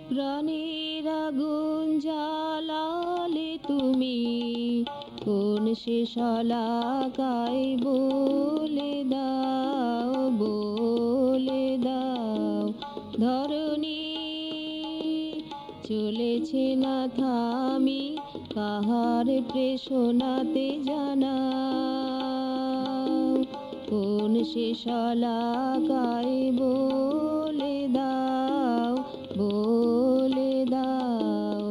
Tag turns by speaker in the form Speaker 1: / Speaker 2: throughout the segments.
Speaker 1: প্রাণের আগুন জ্বালালে তুমি, কোন সে শলাকায় বলে দাও, বলে দাও। ধরণী চলেছে না থামি, কাহার প্রেষণাতে জানাও, কোন সে শলাকায় বলে দাও, বলে দাও।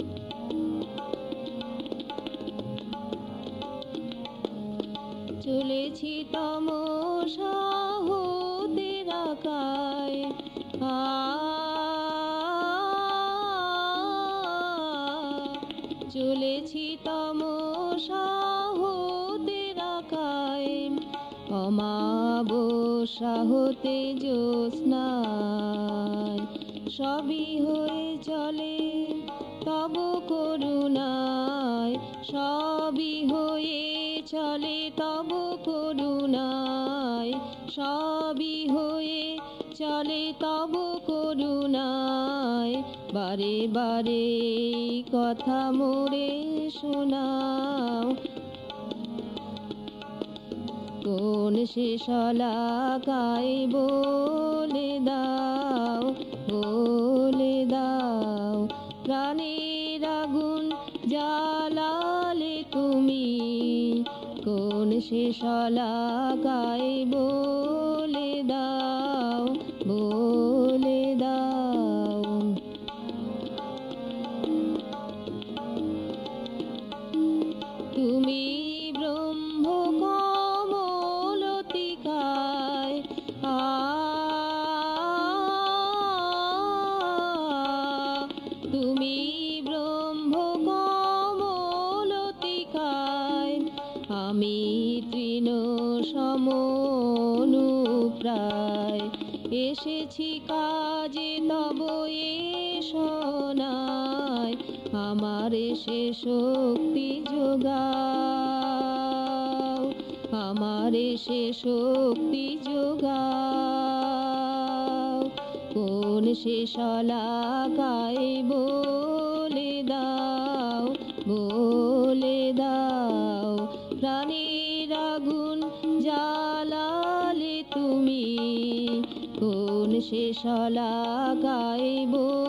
Speaker 1: চলেছি তমসা হতে রাখায়, চলেছি তমসা হতে রাখায়, অমাবস্যা হতে জ্যোৎস্নায়। সবই হয়ে চলে তব করুণায়, সবই হয়ে চলে তব করুণায়, সবই হয়ে চলে তব করুণায়। বারে বারে কথা মোরে শোনাও, কোন সে শলাকায় বলে দাও, বলে দাও। প্রাণের আগুন জ্বালালে তুমি, কোন সে শলাকায় বলে দাও, বলে দাও। তুমি ব্রহ্ম কমলতিকায়, তুমি ব্রহ্ম কমলতিকায়। আমি তৃণ সমনুপ্রায়, এসেছি কাজে তব এসনায়। আমার সে শক্তি যোগাও, আমার সে শক্তি যোগাও। কোন সে শলাকায় বলে দাও, বলে দাও। প্রাণের আগুন জ্বালালে তুমি, কোন সে শলাকায়